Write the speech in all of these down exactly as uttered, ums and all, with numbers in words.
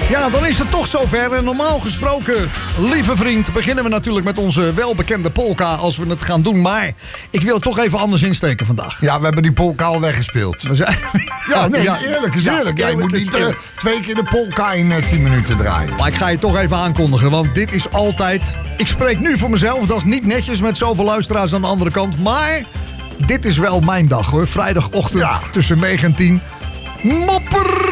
Ja, dan is het toch zover. En normaal gesproken, lieve vriend, beginnen we natuurlijk met onze welbekende polka als we het gaan doen. Maar ik wil het toch even anders insteken vandaag. Ja, we hebben die polka al weggespeeld. We zijn... Ja, nee, ja. eerlijk is Ja, eerlijk. Jij moet niet uh, twee keer de polka in uh, tien minuten draaien. Maar ik ga je toch even aankondigen, want dit is altijd... Ik spreek nu voor mezelf, dat is niet netjes met zoveel luisteraars aan de andere kant. Maar dit is wel mijn dag hoor. Vrijdagochtend ja. tussen negen en tien. Mopper!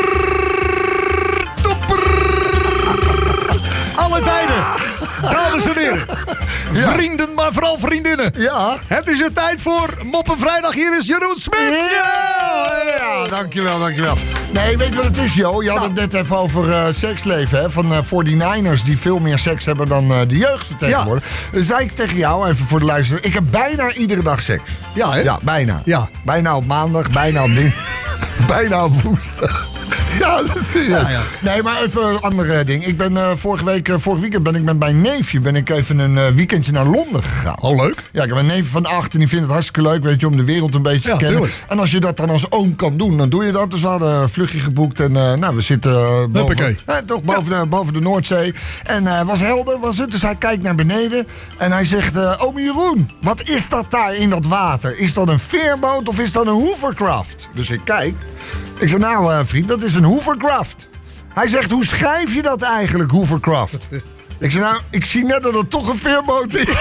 Alle tijden. Dames en heren. Ja. Vrienden, maar vooral vriendinnen. Ja. Het is de tijd voor Moppen Vrijdag. Hier is Jeroen Smit. Ja, ja, dankjewel, dankjewel. Nee, weet je wat het is, Jo? Je had nou. het net even over uh, seksleven, hè? Van uh, forty-niners die veel meer seks hebben dan uh, de jeugd vertegenwoordigen. Ja. Dan zei ik tegen jou, even voor de luisteraar, ik heb bijna iedere dag seks. Ja, hè? Ja, bijna. Ja. Bijna op maandag, bijna op dinsdag, bijna op woensdag. Ja, dat is serieus. Ja, ja. Nee, maar even een ander ding. Ik ben uh, vorige week, uh, vorig weekend ben ik met mijn neefje ben ik even een uh, weekendje naar Londen gegaan. Oh, leuk. Ja, ik heb een neefje van acht en die vindt het hartstikke leuk, weet je, om de wereld een beetje ja, te kennen. Tuurlijk. En als je dat dan als oom kan doen, dan doe je dat. Dus we hadden een vluchtje geboekt en uh, nou, we zitten uh, boven, uh, toch boven, ja. de, boven de Noordzee. En het uh, was helder, was het. Dus hij kijkt naar beneden en hij zegt, uh, oom Jeroen, wat is dat daar in dat water? Is dat een veerboot of is dat een hovercraft? Dus ik kijk. Ik zeg, nou uh, vriend, dat is een hovercraft. Hij zegt, hoe schrijf je dat eigenlijk, hovercraft? Ik zeg, nou, ik zie net dat het toch een veerboot is.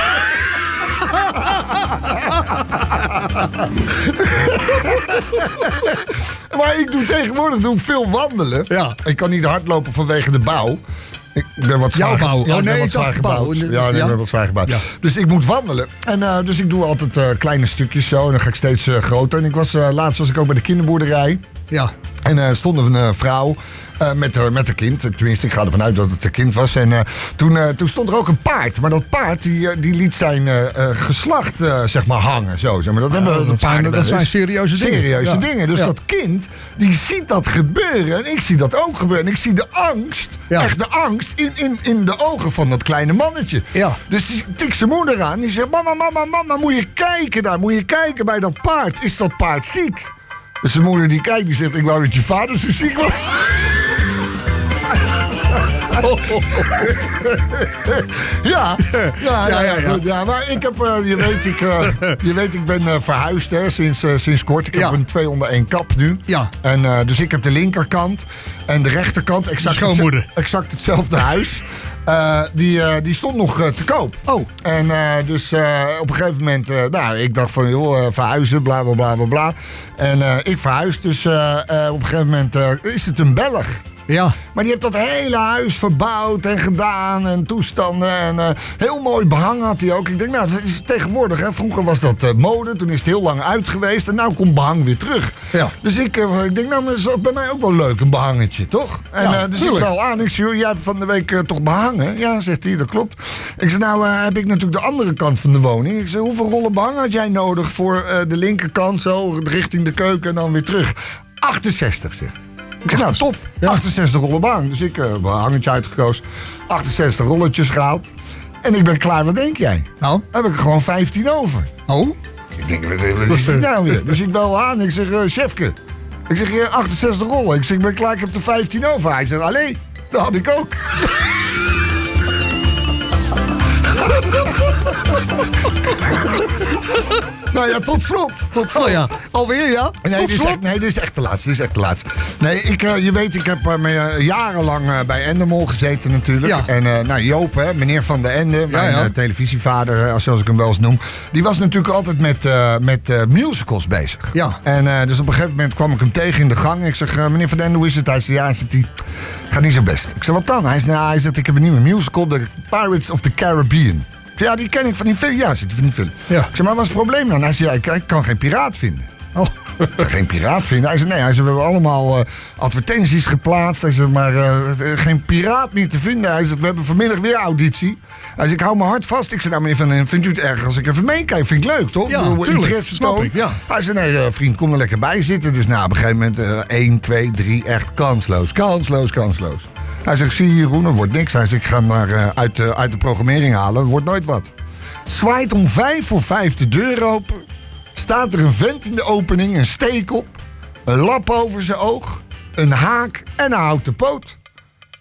Maar ik doe tegenwoordig doe veel wandelen. Ja. Ik kan niet hardlopen vanwege de bouw. Ik ben wat zwaar, Jouw bouw? Ja, oh nee, wat zwaar gebouwd. Ja, nee, ik ben wat zwaar gebouwd. Ja. Dus ik moet wandelen. En uh, dus ik doe altijd uh, kleine stukjes zo. En dan ga ik steeds uh, groter. En ik was, uh, laatst was ik ook bij de kinderboerderij. Ja. En uh, stond er een uh, vrouw uh, met, uh, met een kind. Tenminste, ik ga ervan uit dat het een kind was. En uh, toen, uh, toen stond er ook een paard. Maar dat paard die, uh, die liet zijn uh, uh, geslacht uh, zeg maar hangen. Zo, zeg maar. Dat, uh, hebben, dat, zijn, dat zijn serieuze dingen. Serieuze ja. dingen. Dus ja. dat kind, die ziet dat gebeuren. En ik zie dat ook gebeuren. En ik zie de angst, ja. echt de angst, in, in, in de ogen van dat kleine mannetje. Ja. Dus die tikt zijn moeder aan. Die zegt, mama, mama, mama, moet je kijken daar. Moet je kijken bij dat paard. Is dat paard ziek? Dus zijn moeder die kijkt, die zegt, ik wou dat je vader zo ziek was. ja, ja, ja, ja, goed, ja, maar ik heb, uh, je weet, ik, uh, je weet, ik ben uh, verhuisd hè, sinds, uh, sinds kort. Ik heb ja. een twee onder één kap nu. Ja. En uh, dus ik heb de linkerkant en de rechterkant exact, schoonmoeder. Het, exact hetzelfde huis. Uh, die, uh, die stond nog uh, te koop. Oh. En uh, dus uh, op een gegeven moment, uh, nou, ik dacht van, joh, uh, verhuizen, bla, bla, bla, bla, bla. En uh, ik verhuis, dus uh, uh, op een gegeven moment uh, is het een Belg. Ja. Maar die heeft dat hele huis verbouwd en gedaan en toestanden. En uh, heel mooi behang had hij ook. Ik denk, nou, dat is tegenwoordig, hè. Vroeger was dat uh, mode, toen is het heel lang uit geweest. En nu komt behang weer terug. Ja. Dus ik, uh, ik denk, nou, dat is bij mij ook wel leuk, een behangetje, toch? En ja, uh, dus tuurlijk. Ik bel aan, ik zeg, jij hebt van de week uh, toch behangen? Ja, zegt hij, dat klopt. Ik zeg, nou, uh, heb ik natuurlijk de andere kant van de woning. Ik zeg, hoeveel rollen behang had jij nodig voor uh, de linkerkant, zo, richting de keuken en dan weer terug? achtenzestig, zegt hij. Ik zeg, nou, top. Ja. achtenzestig rollen behang. Dus ik heb uh, een hangetje uitgekozen. achtenzestig rolletjes gehaald. En ik ben klaar, wat denk jij? Nou? Dan heb ik er gewoon vijftien over. Oh? Ik denk, wat, wat is dit nou weer? Dus ik bel aan. Ik zeg, uh, chefke. Ik zeg, uh, achtenzestig rollen. Ik zeg, ik ben klaar, ik heb er vijftien over. Hij zegt, allee, dat had ik ook. Nou ja, tot slot. Tot slot. Oh ja, alweer ja? Nee, dit is, echt, nee, dit is echt de laatste. Dit is echt de laatste. Nee, ik, uh, je weet, ik heb uh, me, uh, jarenlang uh, bij Endemol gezeten natuurlijk. Ja. En uh, nou, Joop, hè, meneer Van de Ende, mijn ja, ja. Uh, televisievader, uh, zoals ik hem wel eens noem. Die was natuurlijk altijd met, uh, met uh, musicals bezig. Ja. En uh, dus op een gegeven moment kwam ik hem tegen in de gang. Ik zeg, uh, meneer Van de Ende, hoe is het? Hij zei, ja, zit hij. Gaat niet zo best. Ik zeg, wat dan? Hij zei, nou, hij zegt, ik heb een nieuwe musical, The Pirates of the Caribbean. Ja, die ken ik van die film. Ja, zit hij van die film. Ja. Ik zeg, maar wat is het probleem dan? Hij zei, ja, ik, ik kan geen piraat vinden. Oh. Ik zeg, geen piraat vinden? Hij zei, nee, hij zei, we hebben allemaal uh, advertenties geplaatst. Hij zei, maar uh, geen piraat meer te vinden. Hij zei, we hebben vanmiddag weer auditie. Hij zei, ik hou mijn hart vast. Ik zei, nou meneer Van den, vindt u het erg als ik even meekijk? Vind ik leuk, toch? Ja, ik bedoel, tuurlijk, snap ik, ja. Hij zei, nee, uh, vriend, kom er lekker bij zitten. Dus nou, op een gegeven moment uh, één, twee, drie, echt kansloos. Kansloos, kansloos. Hij zegt, zie je Jeroen, er wordt niks. Hij zegt, ik ga hem maar uh, uit, uh, uit de programmering halen. Er wordt nooit wat. Zwaait om vijf voor vijf de deur open. Staat er een vent in de opening, een steek op. Een lap over zijn oog. Een haak en een houten poot.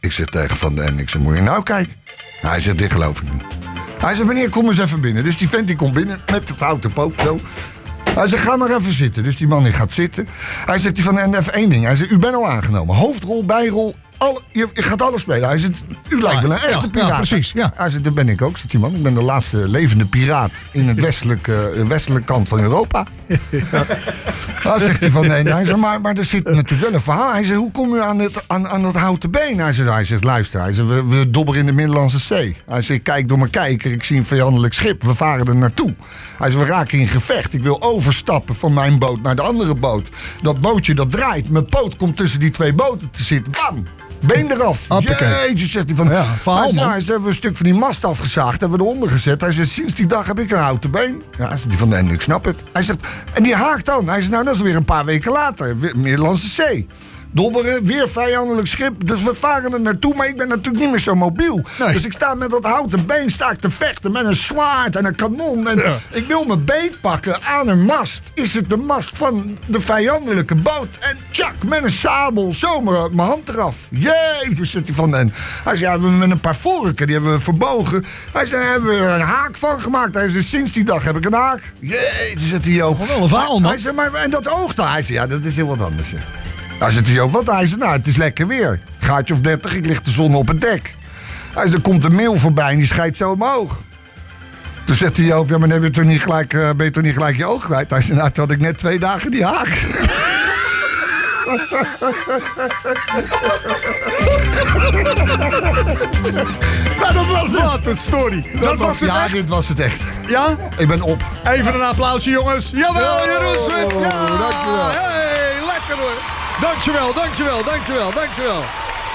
Ik zeg tegen Van den Ende, ik zeg, moet je nou kijken? Nou, hij zegt, dit geloof ik niet. Hij zegt, meneer, kom eens even binnen. Dus die vent die komt binnen met het houten pook zo. Hij zegt, ga maar even zitten. Dus die man die gaat zitten. Hij zegt, die Van den Ende, even één ding. Hij zegt, u bent al aangenomen. Hoofdrol, bijrol, al, je, je gaat alles spelen. Hij zegt, u lijkt wel een echte ja, piraat. Ja, precies, ja. Hij zegt, dat ben ik ook, zegt die man. Ik ben de laatste levende piraat in het westelijke, uh, westelijke kant van Europa. Ja. Dan zegt hij van, nee, hij zegt, maar, maar er zit natuurlijk wel een verhaal. Hij zegt, hoe kom u aan, het, aan, aan dat houten been? Hij zegt, hij zegt luister, hij zegt, we, we dobberen in de Middellandse Zee. Hij zegt, ik kijk door mijn kijker, ik zie een vijandelijk schip. We varen er naartoe. Hij zegt, we raken in gevecht. Ik wil overstappen van mijn boot naar de andere boot. Dat bootje dat draait. Mijn poot komt tussen die twee boten te zitten. Bam! Been eraf. Hoppakee. Jeetje, zegt hij van. Ja, verhaal, hij zegt, man. nou, hij zegt, hebben we een stuk van die mast afgezaagd, hebben we eronder gezet. Hij zegt, sinds die dag heb ik een houten been. Ja, zegt die van den Ende, ik snap het. Hij zegt, en die haakt dan. Hij zegt, nou, dat is weer een paar weken later. Weer Middellandse Zee. Dobberen, weer vijandelijk schip. Dus we varen er naartoe, maar ik ben natuurlijk niet meer zo mobiel. Nee. Dus ik sta met dat houten been sta ik te vechten met een zwaard en een kanon. En ja. Ik wil mijn beet pakken aan een mast. Is het de mast van de vijandelijke boot? En tjak, met een sabel, zomaar mijn hand eraf. Jeetje, zit hij van den. Hij zei, ja, we hebben met een paar vorken, die hebben we verbogen. Hij zei, hebben we er een haak van gemaakt. Hij zei, sinds die dag heb ik een haak. Jeetje, zit hij ook. Wel een verhaal, man. Hij zei, maar en dat oog daar? Hij zei, ja, dat is heel wat anders. Hij zegt, hij ook wat? Hij zegt, nou, het is lekker weer. Gaatje of dertig, ik lig de zon op het dek. Hij zegt, er komt een mail voorbij en die scheidt zo omhoog. Toen zegt hij, Joop, ja, maar dan ben je toch niet gelijk, uh, ben je toch niet gelijk je oog kwijt? Hij zegt, nou, toen had ik net twee dagen die haak. Nou, dat was het. Wat een story. Dat, dat was, was het ja, echt? dit was het echt. Ja? Ik ben op. Even een applausje, jongens. Jawel, Oh, Jeroen Smits. Ja, dankjewel. Hey, lekker hoor. Dankjewel, dankjewel, dankjewel, dankjewel.